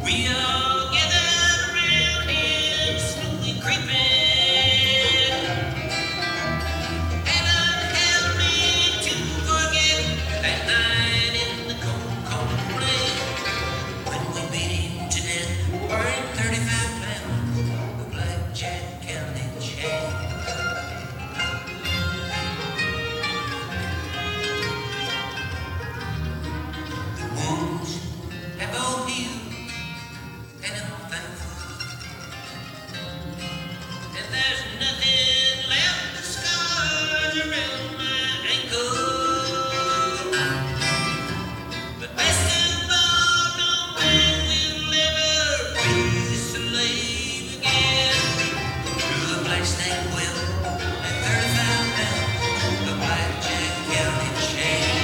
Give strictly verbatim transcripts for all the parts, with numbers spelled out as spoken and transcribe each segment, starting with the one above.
We all gathered around him, smoothly creeping, and unheld me to forget that night in the cold, cold rain when we beat him to death, wearing thirty-five pounds of blackjack county change. Have all healed, and I'm thankful. And there's nothing left but scars around my ankle. But best of all, no man will ever be a slave again to a black snake whip and thirty-five pounds of blackjack county change.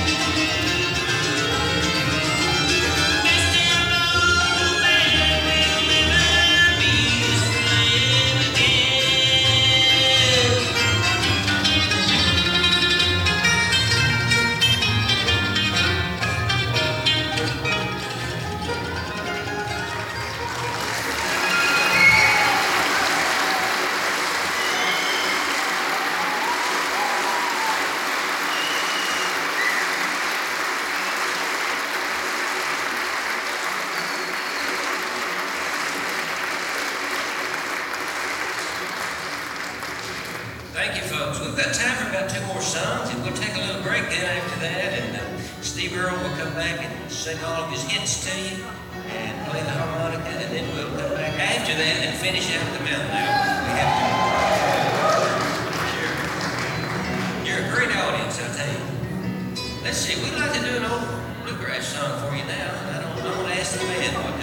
Thank you, folks. We've got time for about two more songs, and we'll take a little break then after that, and uh, Steve Earle will come back and sing all of his hits to you and play the harmonica, and then we'll come back after that and finish out the mountain. Now, we have to... Sure. You're a great audience, I'll tell you. Let's see, we'd like to do an old bluegrass song for you now, and I don't know, I want to ask the band what